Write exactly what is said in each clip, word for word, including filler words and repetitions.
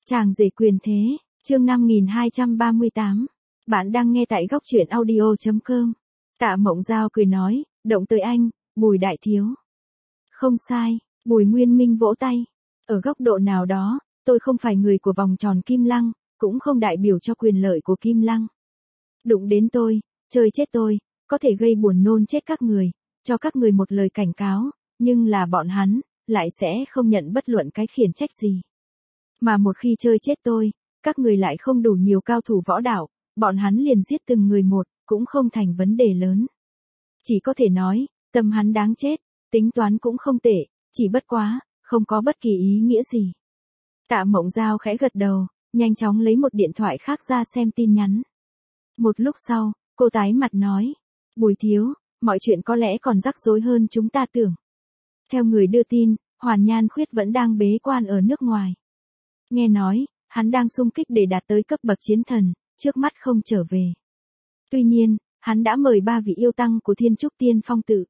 Chàng rể quyền thế, chương năm nghìn hai trăm ba mươi tám. Bạn đang nghe tại góc truyện audio chấm com. Tạ Mộng Giao cười nói, động tới anh, Bùi đại thiếu. Không sai, Bùi Nguyên Minh vỗ tay. Ở góc độ nào đó, tôi không phải người của vòng tròn Kim Lăng, cũng không đại biểu cho quyền lợi của Kim Lăng. Đụng đến tôi, chơi chết tôi, có thể gây buồn nôn chết các người, cho các người một lời cảnh cáo, nhưng là bọn hắn, lại sẽ không nhận bất luận cái khiển trách gì. Mà một khi chơi chết tôi, các người lại không đủ nhiều cao thủ võ đạo, bọn hắn liền giết từng người một, cũng không thành vấn đề lớn. Chỉ có thể nói, tâm hắn đáng chết, tính toán cũng không tệ, chỉ bất quá, không có bất kỳ ý nghĩa gì. Tạ Mộng Giao khẽ gật đầu, nhanh chóng lấy một điện thoại khác ra xem tin nhắn. Một lúc sau, cô tái mặt nói, Bùi thiếu, mọi chuyện có lẽ còn rắc rối hơn chúng ta tưởng. Theo người đưa tin, Hoàn Nhan Khuyết vẫn đang bế quan ở nước ngoài. Nghe nói, hắn đang xung kích để đạt tới cấp bậc chiến thần, trước mắt không trở về. Tuy nhiên, hắn đã mời ba vị yêu tăng của Thiên Trúc Tiên Phong tự.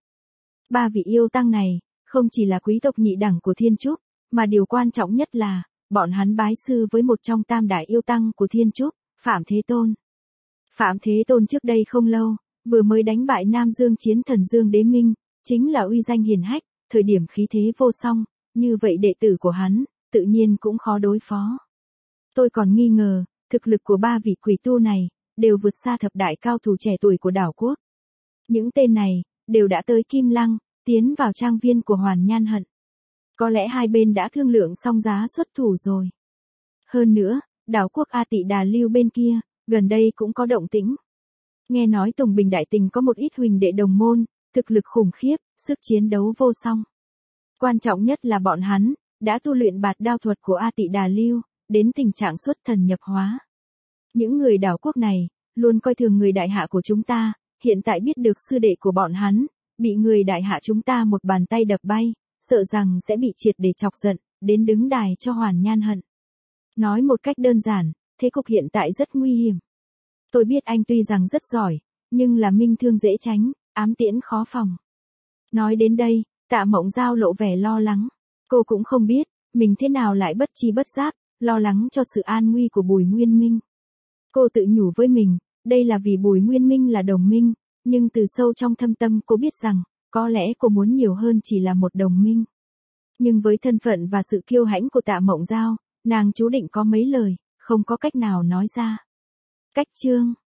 Ba vị yêu tăng này, không chỉ là quý tộc nhị đẳng của Thiên Trúc, mà điều quan trọng nhất là, bọn hắn bái sư với một trong tam đại yêu tăng của Thiên Trúc, Phạm Thế Tôn. Phạm Thế Tôn trước đây không lâu, vừa mới đánh bại Nam Dương chiến thần Dương Đế Minh, chính là uy danh hiển hách, thời điểm khí thế vô song, như vậy đệ tử của hắn, tự nhiên cũng khó đối phó. Tôi còn nghi ngờ, thực lực của ba vị quỷ tu này, đều vượt xa thập đại cao thủ trẻ tuổi của đảo quốc. Những tên này, đều đã tới Kim Lăng, tiến vào trang viên của Hoàn Nhan Hận. Có lẽ hai bên đã thương lượng xong giá xuất thủ rồi. Hơn nữa, đảo quốc A Tị Đà Lưu bên kia, gần đây cũng có động tĩnh. Nghe nói Tùng Bình Đại Tình có một ít huỳnh đệ đồng môn, thực lực khủng khiếp, sức chiến đấu vô song. Quan trọng nhất là bọn hắn, đã tu luyện bạt đao thuật của A Tị Đà Lưu, đến tình trạng xuất thần nhập hóa. Những người đảo quốc này, luôn coi thường người đại hạ của chúng ta, hiện tại biết được sư đệ của bọn hắn, bị người đại hạ chúng ta một bàn tay đập bay, sợ rằng sẽ bị triệt để chọc giận, đến đứng đài cho Hoàn Nhan Hận. Nói một cách đơn giản, thế cục hiện tại rất nguy hiểm. Tôi biết anh tuy rằng rất giỏi, nhưng là minh thương dễ tránh, ám tiễn khó phòng. Nói đến đây, Tạ Mộng Giao lộ vẻ lo lắng. Cô cũng không biết, mình thế nào lại bất chi bất giác, lo lắng cho sự an nguy của Bùi Nguyên Minh. Cô tự nhủ với mình, đây là vì Bùi Nguyên Minh là đồng minh, nhưng từ sâu trong thâm tâm cô biết rằng, có lẽ cô muốn nhiều hơn chỉ là một đồng minh. Nhưng với thân phận và sự kiêu hãnh của Tạ Mộng Giao, nàng chú định có mấy lời, không có cách nào nói ra. Cách chương,